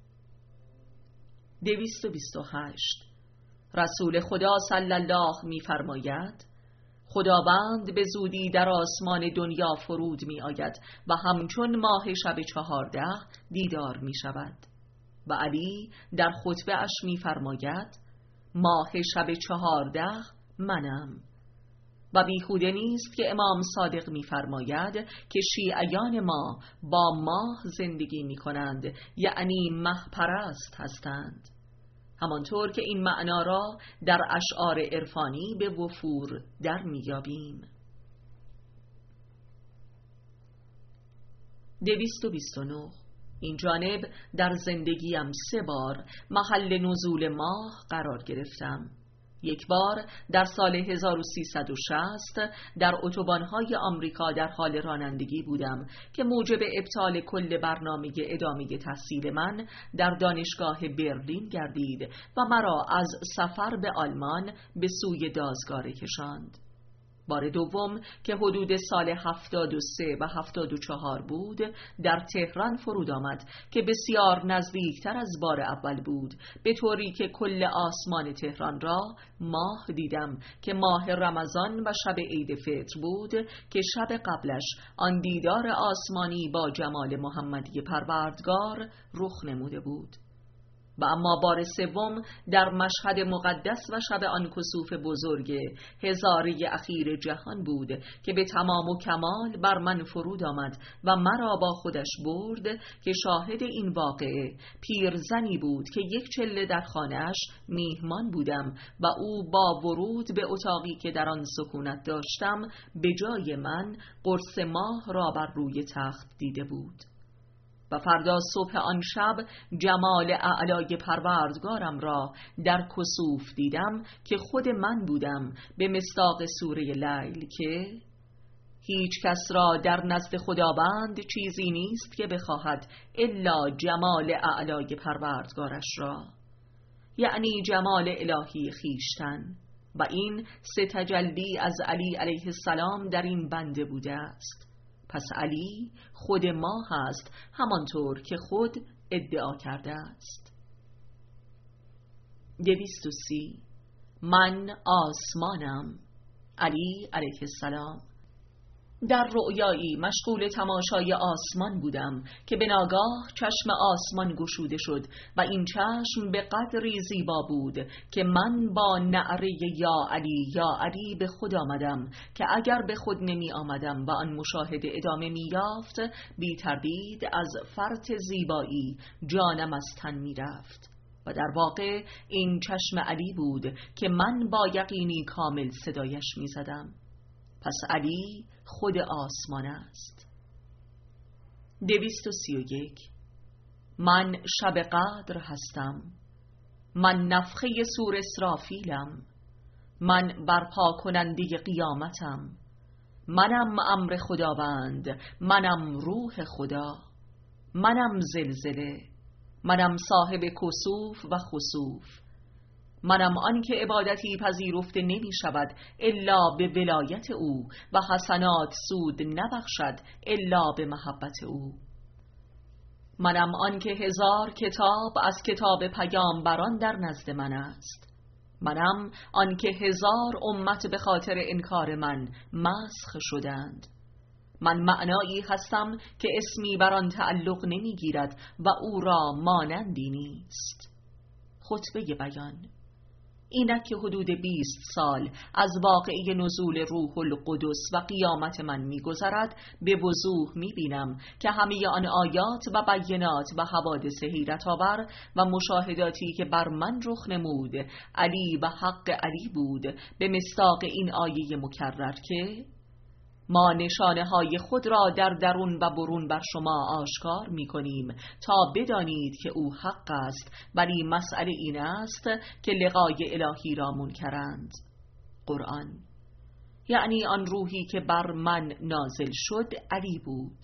دویست و بیست و هشت. رسول خدا صلی الله می فرماید خداوند به زودی در آسمان دنیا فرود می آید و همچون ماه شب چهارده دیدار می شود. و علی در خطبه اش می فرماید ماه شب چهارده منم. و بیهوده نیست که امام صادق می فرماید که شیعیان ما با ماه زندگی می کنند، یعنی مه پرست هستند، همانطور که این معنا را در اشعار عرفانی به وفور در میابیم. دویست و بیست و نه. این جانب در زندگیم سه بار محل نزول ماه قرار گرفتم. یک بار در سال هزار و سیصد و شصت در اتوبان‌های آمریکا در حال رانندگی بودم که موجب ابطال کل برنامه ادامه تحصیل من در دانشگاه برلین گردید و مرا از سفر به آلمان به سوی دازگاره کشاند. بار دوم که حدود سال هفتاد و سه و هفتاد و چهار بود در تهران فرود آمد که بسیار نزدیکتر از بار اول بود، به طوری که کل آسمان تهران را ماه دیدم که ماه رمضان و شب عید فطر بود که شب قبلش آن دیدار آسمانی با جمال محمدی پروردگار رخ نموده بود. و اما بار سوم در مشهد مقدس و شب آن کسوف بزرگ هزاره اخیر جهان بود که به تمام و کمال بر من فرود آمد و مرا با خودش برد که شاهد این واقعه پیرزنی بود که یک چله در خانه‌اش میهمان بودم و او با ورود به اتاقی که در آن سکونت داشتم به جای من قرص ماه را بر روی تخت دیده بود. و فردا صبح آن شب جمال اعلای پروردگارم را در کسوف دیدم که خود من بودم، به مصداق سوره لیل که هیچ کس را در نزد خداوند چیزی نیست که بخواهد الا جمال اعلای پروردگارش را، یعنی جمال الهی خیشتن. و این سه تجلی از علی علیه السلام در این بنده بوده است. پس علی خود ما هست، همانطور که خود ادعا کرده است. دویست و سی. من آسمانم. علی علیه السلام. در رؤیایی مشغول تماشای آسمان بودم که به ناگاه چشم آسمان گشوده شد و این چشم به قدری زیبا بود که من با نعره یا علی یا علی به خود آمدم که اگر به خود نمی آمدم و آن مشاهده ادامه می یافت بی تردید از فرط زیبایی جانم از تن می رفت. و در واقع این چشم علی بود که من با یقینی کامل صدایش می زدم. پس علی خود آسمان است. دویست و سی و یک. من شب قدر هستم. من نفخه سور اسرافیلم. من برپا کننده قیامتم. منم امر خداوند. منم روح خدا. منم زلزله. منم صاحب کسوف و خسوف. منم آن که عبادتی پذیرفته نمی شود الا به ولایت او و حسنات سود نبخشد الا به محبت او. منم آن که هزار کتاب از کتاب پیامبران در نزد من است. منم آن که هزار امت به خاطر انکار من مسخ شدند. من معنایی هستم که اسمی بر آن تعلق نمی گیرد و او را مانندی نیست. خطبه بیان. اینک که حدود بیست سال از واقعه نزول روح القدس و قیامت من می‌گذرد، به وضوح می‌بینم که همه آن آیات و بینات و حوادث حیرت آور و مشاهداتی که بر من رخ نمود علی و حق علی بود، به مصداق این آیه مکرر که ما نشانه های خود را در درون و برون بر شما آشکار می کنیم تا بدانید که او حق است، ولی مسئله این است که لقای الهی را منکرند. قرآن. یعنی آن روحی که بر من نازل شد علی بود.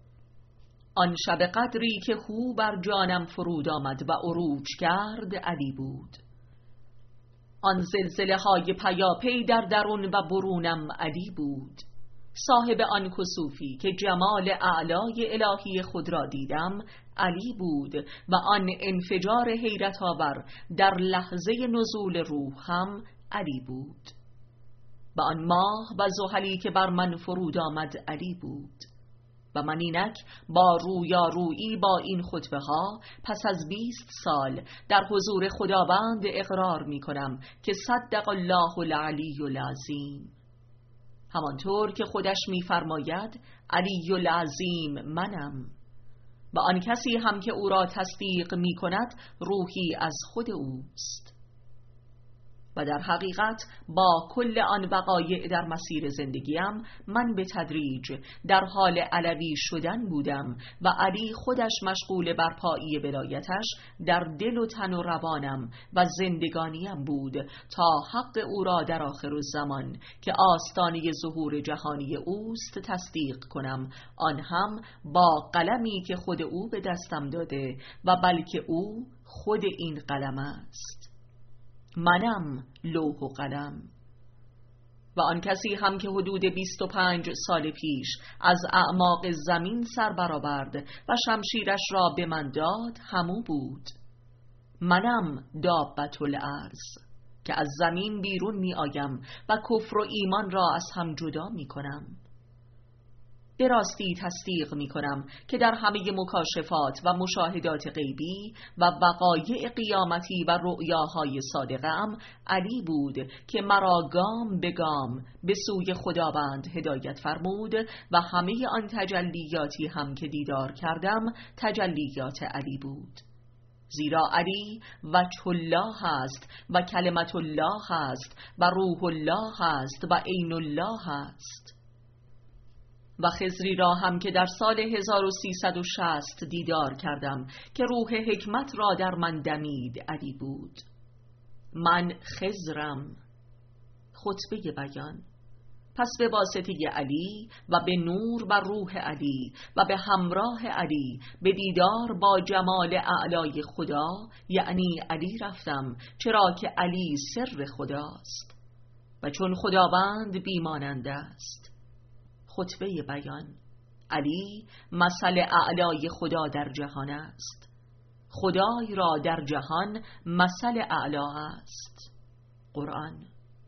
آن شب قدری که هو بر جانم فرود آمد و عروج کرد علی بود. آن زلزله های پیاپی در درون و برونم علی بود. صاحب آن کسوفی که جمال اعلای الهی خود را دیدم علی بود و آن انفجار حیرت آور در لحظه نزول روح هم علی بود. و آن ماه و زحلی که بر من فرود آمد علی بود. و من اینک با رویارویی با این خطبه ها پس از بیست سال در حضور خداوند اقرار می کنم که صدق الله العلی العظیم. همانطور که خودش می‌فرماید علی العظیم منم، و آن کسی هم که او را تصدیق می‌کند روحی از خود اوست. و در حقیقت با کل آن وقایع در مسیر زندگیم من به تدریج در حال علوی شدن بودم و علی خودش مشغول برپایی ولایتش در دل و تن و روانم و زندگانیم بود تا حق او را در آخر الزمان که آستانه ظهور جهانی اوست تصدیق کنم، آن هم با قلمی که خود او به دستم داده و بلکه او خود این قلم است. منم لوح و قلم. و آن کسی هم که حدود بیست و پنج سال پیش از اعماق زمین سر برآورد و شمشیرش را به من داد همو بود. منم دابت الارض که از زمین بیرون می آیم و کفر و ایمان را از هم جدا می کنم. به راستی تصدیق می کنم که در همه مکاشفات و مشاهدات غیبی و وقایع قیامتی و رؤیاهای صادقم علی بود که مرا گام به گام به سوی خداوند هدایت فرمود و همه آن تجلیاتی هم که دیدار کردم تجلیات علی بود. زیرا علی وجه الله است و کلمت الله است و روح الله است و عین الله است. و خضری را هم که در سال هزار و سیصد و شصت دیدار کردم که روح حکمت را در من دمید علی بود. من خضرم. خطبه بیان. پس به واسطه علی و به نور و روح علی و به همراه علی به دیدار با جمال اعلای خدا یعنی علی رفتم، چرا که علی سر خداست و چون خداوند بیمانند است. خطبه بیان. علی مثل اعلای خدا در جهان است. خدای را در جهان مثل اعلا است. قرآن.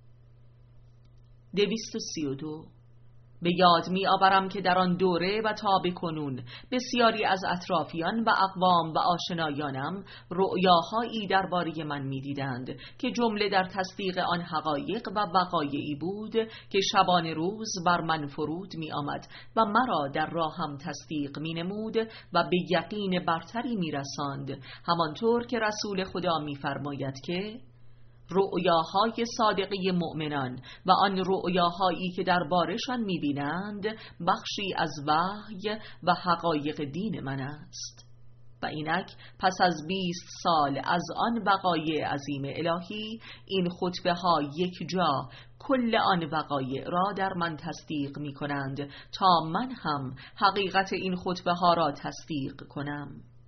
دویست و سی و دو. به یاد می آورم که در آن دوره و تا به کنون بسیاری از اطرافیان و اقوام و آشنایانم رؤیاهایی درباره من می دیدند که جمله در تصدیق آن حقایق و وقایعی بود که شبانه روز بر من فرود می آمد و مرا در راهم تصدیق می نمود و به یقین برتری می رساند، همانطور که رسول خدا می فرماید که رؤیاهای صادقی مؤمنان و آن رؤیاهایی که دربارشان می‌بینند بخشی از وحی و حقایق دین من است. و اینک پس از بیست سال از آن وقایع عظیم الهی این خطبه ها یک جا کل آن وقایع را در من تصدیق می کنند تا من هم حقیقت این خطبه ها را تصدیق کنم.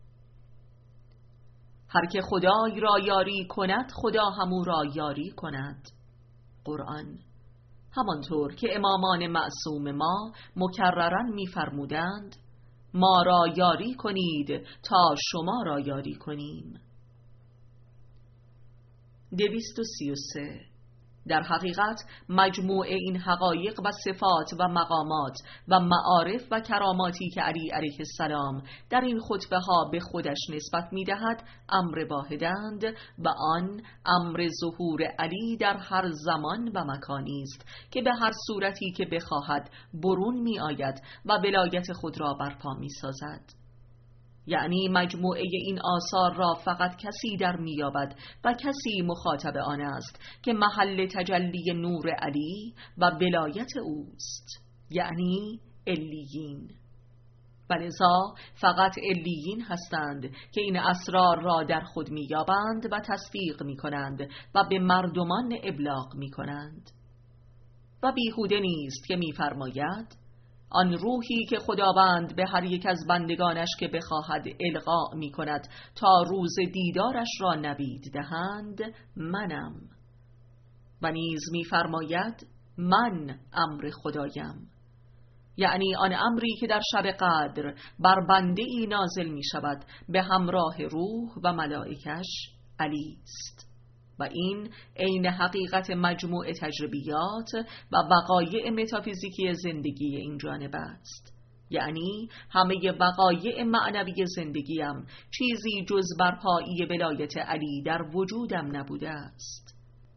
هر که خدای را یاری کند خدا همو را یاری کند. قرآن. همانطور که امامان معصوم ما مکرراً می‌فرمودند ما را یاری کنید تا شما را یاری کنیم. دویست و سی و سه. در حقیقت مجموع این حقایق و صفات و مقامات و معارف و کراماتی که علی علیه السلام در این خطبه ها به خودش نسبت می دهد امر واحدند و آن امر ظهور علی در هر زمان و مکانی است که به هر صورتی که بخواهد برون می آید و ولایت خود را برپا می سازد. یعنی مجموعه این آثار را فقط کسی در میابد و کسی مخاطب آن است که محل تجلی نور علی و ولایت اوست، یعنی علیین. و لذا فقط علیین هستند که این اسرار را در خود میابند و تصدیق میکنند و به مردمان ابلاغ میکنند. و بیهوده نیست که میفرماید آن روحی که خداوند به هر یک از بندگانش که بخواهد القا می کند تا روز دیدارش را نوید دهند منم. و نیز می فرماید من امر خدایم، یعنی آن امری که در شب قدر بر بنده ای نازل می شود به همراه روح و ملائکش علی است. و این عین حقیقت مجموع تجربیات و وقایع متافیزیکی زندگی این جانب است. یعنی همه وقایع معنوی زندگیم چیزی جز برپایی ولایت علی در وجودم نبوده است.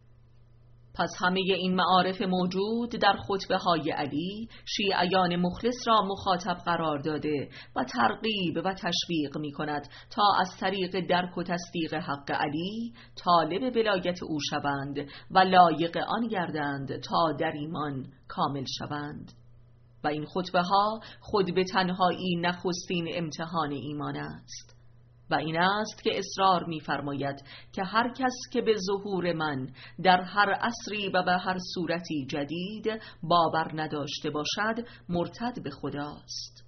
پس همه این معارف موجود در خطبه های علی شیعیان مخلص را مخاطب قرار داده و ترغیب و تشویق می کند تا از طریق درک و تصدیق حق علی طالب ولایت او شوند و لایق آن گردند تا در ایمان کامل شوند. و این خطبه ها خود به تنهایی نخستین امتحان ایمان است. و این است که اصرار می‌فرماید که هر کس که به ظهور من در هر عصری و به هر صورتی جدید باور نداشته باشد مرتد به خداست.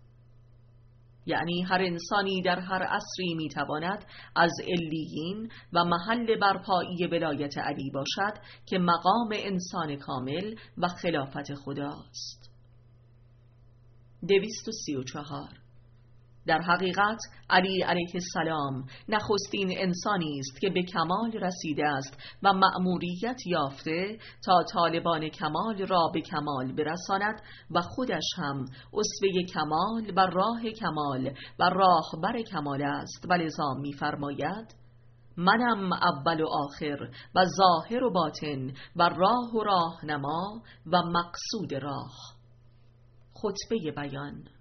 یعنی هر انسانی در هر عصری میتواند از علیین و محل برپایی ولایت علی باشد که مقام انسان کامل و خلافت خداست. دویست و سی و چهار. در حقیقت علی علیه السلام نخستین انسانی است که به کمال رسیده است و مأموریت یافته تا طالبان کمال را به کمال برساند و خودش هم اسوه کمال و راه کمال و راهبر کمال است. و لذا می‌فرماید منم اول و آخر و ظاهر و باطن و راه و راهنما و مقصود راه. خطبه بیان.